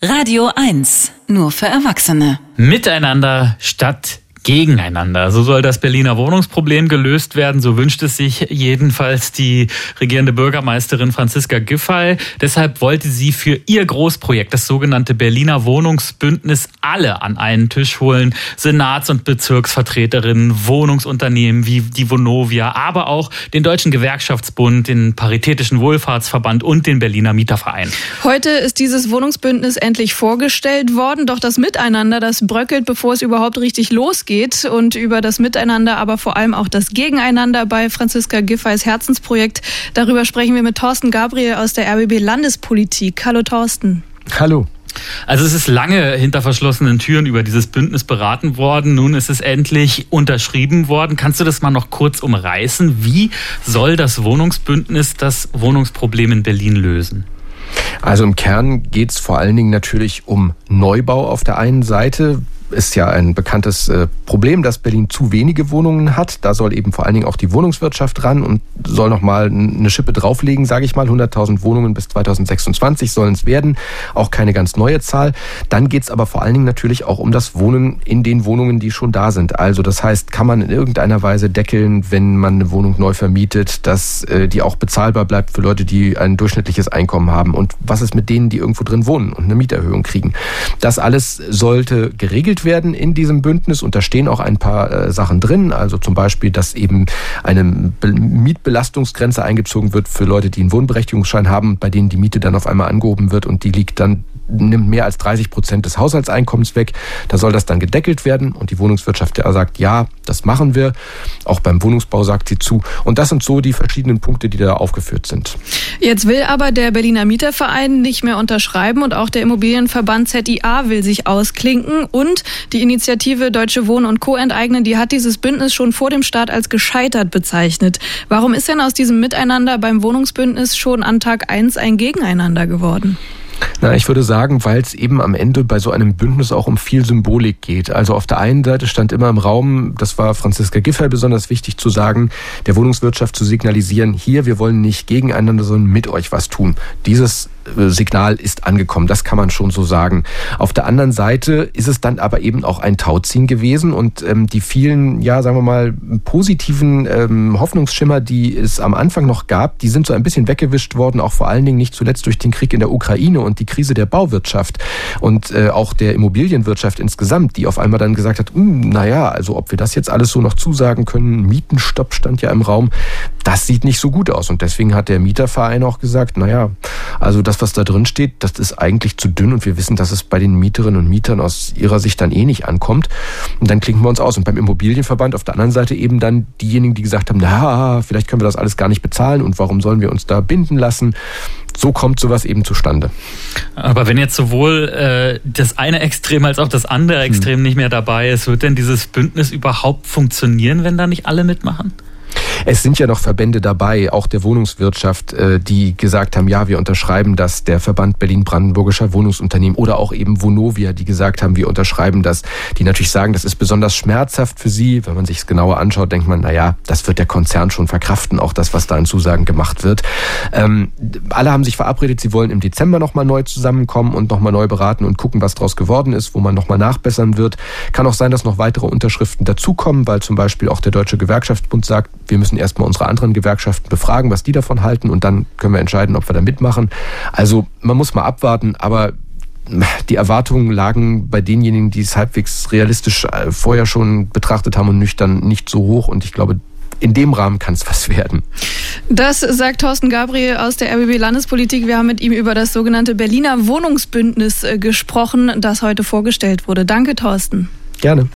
Radio 1, nur für Erwachsene. Miteinander statt gegeneinander. So soll das Berliner Wohnungsproblem gelöst werden. So wünscht es sich jedenfalls die regierende Bürgermeisterin Franziska Giffey. Deshalb wollte sie für ihr Großprojekt, das sogenannte Berliner Wohnungsbündnis, alle an einen Tisch holen. Senats- und Bezirksvertreterinnen, Wohnungsunternehmen wie die Vonovia, aber auch den Deutschen Gewerkschaftsbund, den Paritätischen Wohlfahrtsverband und den Berliner Mieterverein. Heute ist dieses Wohnungsbündnis endlich vorgestellt worden. Doch das Miteinander, das bröckelt, bevor es überhaupt richtig losgeht. Und über das Miteinander, aber vor allem auch das Gegeneinander bei Franziska Giffeys Herzensprojekt. Darüber sprechen wir mit Thorsten Gabriel aus der RBB Landespolitik. Hallo Thorsten. Hallo. Also es ist lange hinter verschlossenen Türen über dieses Bündnis beraten worden. Nun ist es endlich unterschrieben worden. Kannst du das mal noch kurz umreißen? Wie soll das Wohnungsbündnis das Wohnungsproblem in Berlin lösen? Also im Kern geht es vor allen Dingen natürlich um Neubau auf der einen Seite. Ist ja ein bekanntes Problem, dass Berlin zu wenige Wohnungen hat. Da soll eben vor allen Dingen auch die Wohnungswirtschaft ran und soll nochmal eine Schippe drauflegen, sage ich mal. 100.000 Wohnungen bis 2026 sollen es werden. Auch keine ganz neue Zahl. Dann geht es aber vor allen Dingen natürlich auch um das Wohnen in den Wohnungen, die schon da sind. Also das heißt, kann man in irgendeiner Weise deckeln, wenn man eine Wohnung neu vermietet, dass die auch bezahlbar bleibt für Leute, die ein durchschnittliches Einkommen haben. Und was ist mit denen, die irgendwo drin wohnen und eine Mieterhöhung kriegen? Das alles sollte geregelt werden in diesem Bündnis, und da stehen auch ein paar Sachen drin, also zum Beispiel, dass eben eine Mietbelastungsgrenze eingezogen wird für Leute, die einen Wohnberechtigungsschein haben, bei denen die Miete dann auf einmal angehoben wird und die nimmt mehr als 30% des Haushaltseinkommens weg. Da soll das dann gedeckelt werden und die Wohnungswirtschaft sagt, ja, das machen wir. Auch beim Wohnungsbau sagt sie zu. Und das sind so die verschiedenen Punkte, die da aufgeführt sind. Jetzt will aber der Berliner Mieterverein nicht mehr unterschreiben und auch der Immobilienverband ZIA will sich ausklinken, und die Initiative Deutsche Wohnen und Co. enteignen, die hat dieses Bündnis schon vor dem Start als gescheitert bezeichnet. Warum ist denn aus diesem Miteinander beim Wohnungsbündnis schon an Tag 1 ein Gegeneinander geworden? Na, ich würde sagen, weil es eben am Ende bei so einem Bündnis auch um viel Symbolik geht. Also auf der einen Seite stand immer im Raum, das war Franziska Giffey besonders wichtig zu sagen, der Wohnungswirtschaft zu signalisieren, hier, wir wollen nicht gegeneinander, sondern mit euch was tun. Dieses Signal ist angekommen, das kann man schon so sagen. Auf der anderen Seite ist es dann aber eben auch ein Tauziehen gewesen, und die vielen, ja, sagen wir mal, positiven Hoffnungsschimmer, die es am Anfang noch gab, die sind so ein bisschen weggewischt worden, auch vor allen Dingen nicht zuletzt durch den Krieg in der Ukraine und die Krise der Bauwirtschaft und auch der Immobilienwirtschaft insgesamt, die auf einmal dann gesagt hat, naja, also ob wir das jetzt alles so noch zusagen können, Mietenstopp stand ja im Raum, das sieht nicht so gut aus. Und deswegen hat der Mieterverein auch gesagt, naja, also das, was da drin steht, das ist eigentlich zu dünn, und wir wissen, dass es bei den Mieterinnen und Mietern aus ihrer Sicht dann eh nicht ankommt. Und dann klinken wir uns aus. Und beim Immobilienverband auf der anderen Seite eben dann diejenigen, die gesagt haben, na, vielleicht können wir das alles gar nicht bezahlen und warum sollen wir uns da binden lassen? So kommt sowas eben zustande. Aber wenn jetzt sowohl das eine Extrem als auch das andere Extrem nicht mehr dabei ist, wird denn dieses Bündnis überhaupt funktionieren, wenn da nicht alle mitmachen? Es sind ja noch Verbände dabei, auch der Wohnungswirtschaft, die gesagt haben, ja, wir unterschreiben das, der Verband Berlin-Brandenburgischer Wohnungsunternehmen oder auch eben Vonovia, die gesagt haben, wir unterschreiben das, die natürlich sagen, das ist besonders schmerzhaft für sie. Wenn man sich es genauer anschaut, denkt man, naja, das wird der Konzern schon verkraften, auch das, was da an Zusagen gemacht wird. Alle haben sich verabredet, sie wollen im Dezember nochmal neu zusammenkommen und nochmal neu beraten und gucken, was draus geworden ist, wo man nochmal nachbessern wird. Kann auch sein, dass noch weitere Unterschriften dazukommen, weil zum Beispiel auch der Deutsche Gewerkschaftsbund sagt, wir müssen erstmal unsere anderen Gewerkschaften befragen, was die davon halten, und dann können wir entscheiden, ob wir da mitmachen. Also man muss mal abwarten, aber die Erwartungen lagen bei denjenigen, die es halbwegs realistisch vorher schon betrachtet haben und nüchtern, nicht so hoch, und ich glaube, in dem Rahmen kann es was werden. Das sagt Thorsten Gabriel aus der RBB Landespolitik. Wir haben mit ihm über das sogenannte Berliner Wohnungsbündnis gesprochen, das heute vorgestellt wurde. Danke, Thorsten. Gerne.